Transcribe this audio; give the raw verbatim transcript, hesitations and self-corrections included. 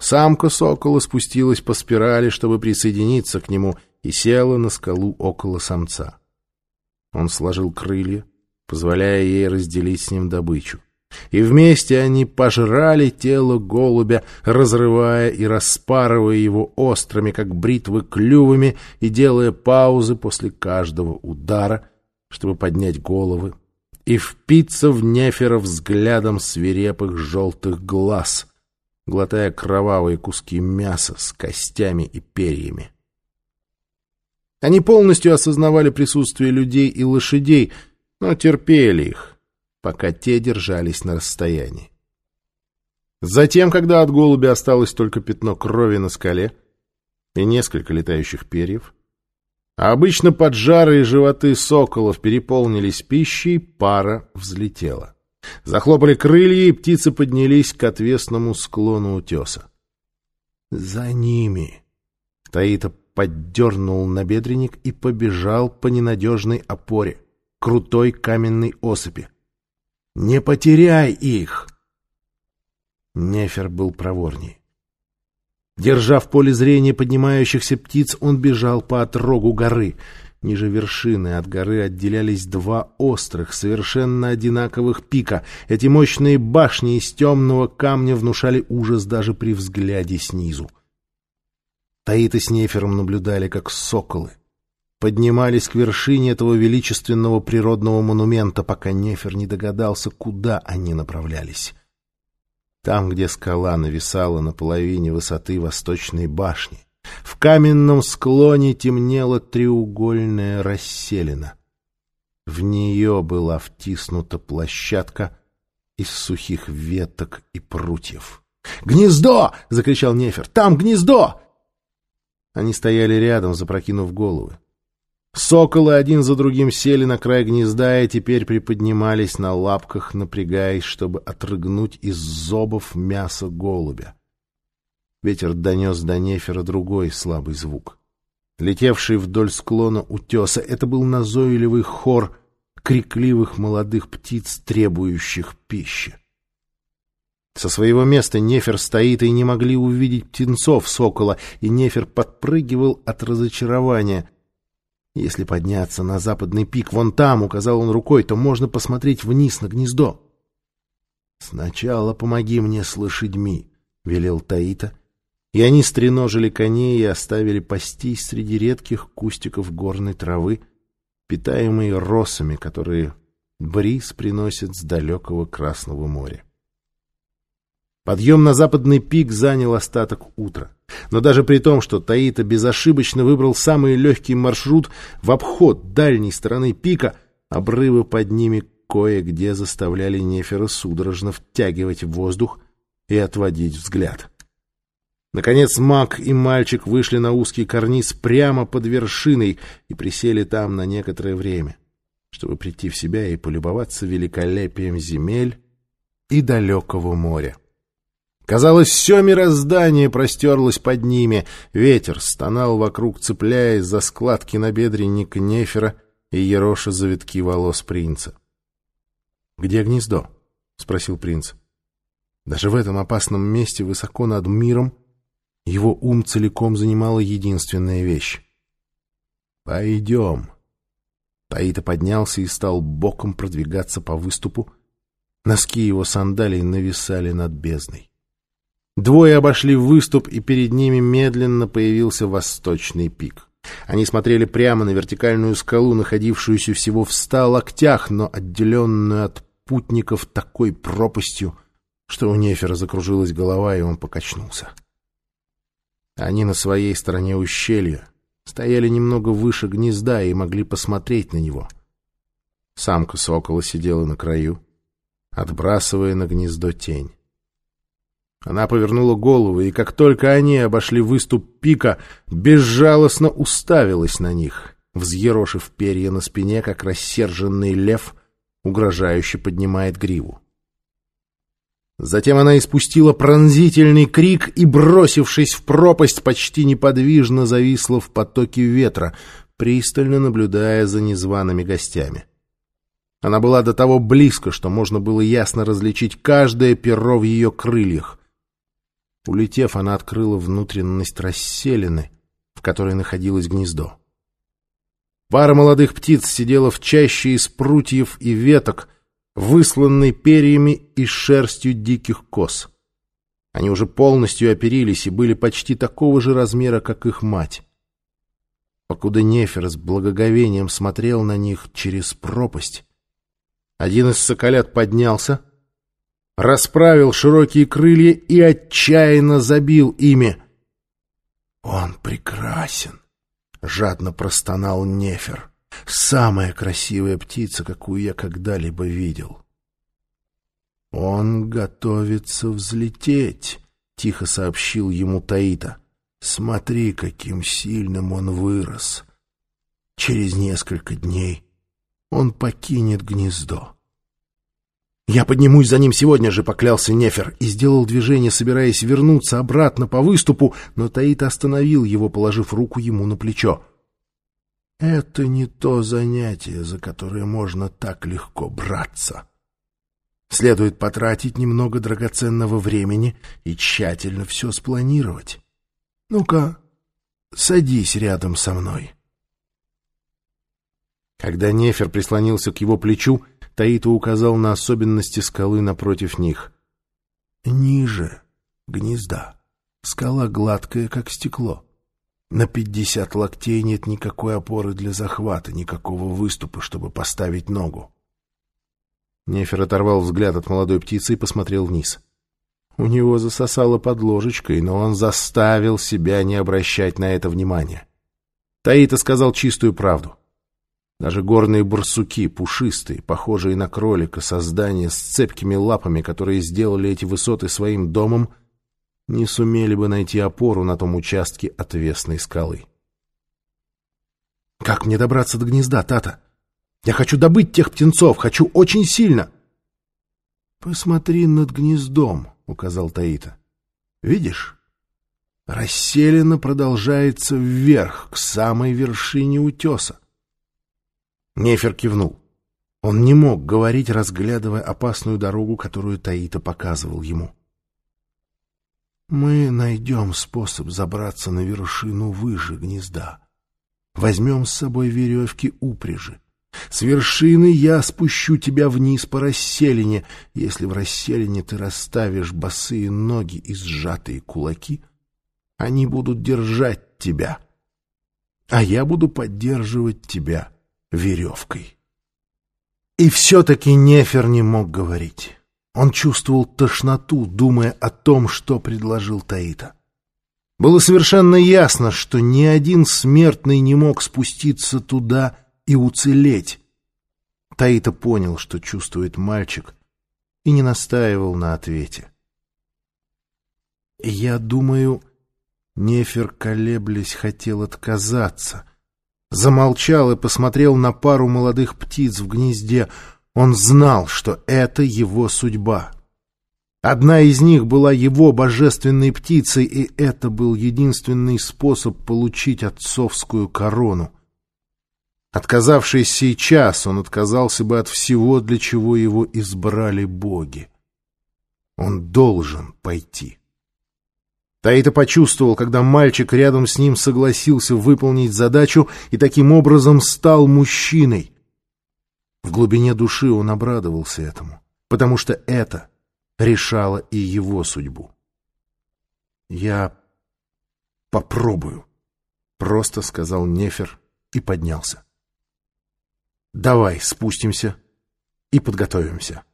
Самка сокола спустилась по спирали, чтобы присоединиться к нему, и села на скалу около самца. Он сложил крылья, позволяя ей разделить с ним добычу. И вместе они пожрали тело голубя, разрывая и распарывая его острыми, как бритвы, клювами и делая паузы после каждого удара, чтобы поднять головы и впиться в Нефера взглядом свирепых желтых глаз, глотая кровавые куски мяса с костями и перьями. Они полностью осознавали присутствие людей и лошадей, но терпели их, пока те держались на расстоянии. Затем, когда от голубя осталось только пятно крови на скале и несколько летающих перьев, а обычно поджарые животы соколов переполнились пищей, пара взлетела. Захлопали крылья, и птицы поднялись к отвесному склону утеса. «За ними!» Таита поддернул набедренник и побежал по ненадежной опоре, крутой каменной осыпи. «Не потеряй их!» Нефер был проворней. Держа в поле зрения поднимающихся птиц, он бежал по отрогу горы. Ниже вершины от горы отделялись два острых, совершенно одинаковых пика. Эти мощные башни из темного камня внушали ужас даже при взгляде снизу. Таита с Нефером наблюдали, как соколы поднимались к вершине этого величественного природного монумента, пока Нефер не догадался, куда они направлялись. Там, где скала нависала на половине высоты восточной башни, в каменном склоне темнела треугольная расселина. В нее была втиснута площадка из сухих веток и прутьев. «Гнездо!» — закричал Нефер. «Там гнездо!» Они стояли рядом, запрокинув головы. Соколы один за другим сели на край гнезда и теперь приподнимались на лапках, напрягаясь, чтобы отрыгнуть из зобов мясо голубя. Ветер донес до Нефера другой слабый звук. Летевший вдоль склона утеса, это был назойливый хор крикливых молодых птиц, требующих пищи. Со своего места Нефер стоит, и не могли увидеть птенцов сокола, и Нефер подпрыгивал от разочарования. Если подняться на западный пик, вон там, — указал он рукой, — то можно посмотреть вниз на гнездо. — Сначала помоги мне с лошадьми, — велел Таита, и они стреножили коней и оставили пастись среди редких кустиков горной травы, питаемой росами, которые бриз приносит с далекого Красного моря. Подъем на западный пик занял остаток утра. Но даже при том, что Таита безошибочно выбрал самый легкий маршрут в обход дальней стороны пика, обрывы под ними кое-где заставляли Нефера судорожно втягивать воздух и отводить взгляд. Наконец маг и мальчик вышли на узкий карниз прямо под вершиной и присели там на некоторое время, чтобы прийти в себя и полюбоваться великолепием земель и далекого моря. Казалось, все мироздание простерлось под ними. Ветер стонал вокруг, цепляясь за складки набедренника Нефера и ероша завитки волос принца. — Где гнездо? — спросил принц. Даже в этом опасном месте, высоко над миром, его ум целиком занимала единственная вещь. — Пойдем. Таита поднялся и стал боком продвигаться по выступу. Носки его сандалий нависали над бездной. Двое обошли выступ, и перед ними медленно появился восточный пик. Они смотрели прямо на вертикальную скалу, находившуюся всего в ста локтях, но отделенную от путников такой пропастью, что у Нефера закружилась голова, и он покачнулся. Они на своей стороне ущелья стояли немного выше гнезда и могли посмотреть на него. Самка сокола сидела на краю, отбрасывая на гнездо тень. Она повернула голову, и как только они обошли выступ пика, безжалостно уставилась на них, взъерошив перья на спине, как рассерженный лев, угрожающе поднимает гриву. Затем она испустила пронзительный крик и, бросившись в пропасть, почти неподвижно зависла в потоке ветра, пристально наблюдая за незваными гостями. Она была до того близко, что можно было ясно различить каждое перо в ее крыльях. Улетев, она открыла внутренность расселины, в которой находилось гнездо. Пара молодых птиц сидела в чаще из прутьев и веток, высланной перьями и шерстью диких коз. Они уже полностью оперились и были почти такого же размера, как их мать. Покуда Нефер с благоговением смотрел на них через пропасть, один из соколят поднялся, расправил широкие крылья и отчаянно забил ими. «Он прекрасен!» — жадно простонал Нефер. «Самая красивая птица, какую я когда-либо видел». «Он готовится взлететь», — тихо сообщил ему Таита. «Смотри, каким сильным он вырос. Через несколько дней он покинет гнездо». «Я поднимусь за ним сегодня же», — поклялся Нефер, и сделал движение, собираясь вернуться обратно по выступу, но Таита остановил его, положив руку ему на плечо. «Это не то занятие, за которое можно так легко браться. Следует потратить немного драгоценного времени и тщательно все спланировать. Ну-ка, садись рядом со мной». Когда Нефер прислонился к его плечу, Таита указал на особенности скалы напротив них. «Ниже гнезда скала гладкая, как стекло. На пятьдесят локтей нет никакой опоры для захвата, никакого выступа, чтобы поставить ногу». Нефер оторвал взгляд от молодой птицы и посмотрел вниз. У него засосало под ложечкой, но он заставил себя не обращать на это внимания. Таита сказал чистую правду. Даже горные барсуки, пушистые, похожие на кролика, создания с цепкими лапами, которые сделали эти высоты своим домом, не сумели бы найти опору на том участке отвесной скалы. «Как мне добраться до гнезда, Тата? Я хочу добыть тех птенцов, хочу очень сильно!» «Посмотри над гнездом», — указал Таита. «Видишь? Расселена продолжается вверх, к самой вершине утеса». Нефер кивнул. Он не мог говорить, разглядывая опасную дорогу, которую Таита показывал ему. «Мы найдем способ забраться на вершину выше гнезда. Возьмем с собой веревки упряжи. С вершины я спущу тебя вниз по расселине. Если в расселине ты расставишь босые ноги и сжатые кулаки, они будут держать тебя, а я буду поддерживать тебя веревкой». И все-таки Нефер не мог говорить. Он чувствовал тошноту, думая о том, что предложил Таита. Было совершенно ясно, что ни один смертный не мог спуститься туда и уцелеть. Таита понял, что чувствует мальчик, и не настаивал на ответе. «Я думаю...» Нефер, колеблясь, хотел отказаться. Замолчал и посмотрел на пару молодых птиц в гнезде. Он знал, что это его судьба. Одна из них была его божественной птицей, и это был единственный способ получить отцовскую корону. Отказавшись сейчас, он отказался бы от всего, для чего его избрали боги. Он должен пойти. Таита почувствовал, когда мальчик рядом с ним согласился выполнить задачу и таким образом стал мужчиной. В глубине души он обрадовался этому, потому что это решало и его судьбу. «Я попробую», — просто сказал Нефер и поднялся. «Давай спустимся и подготовимся».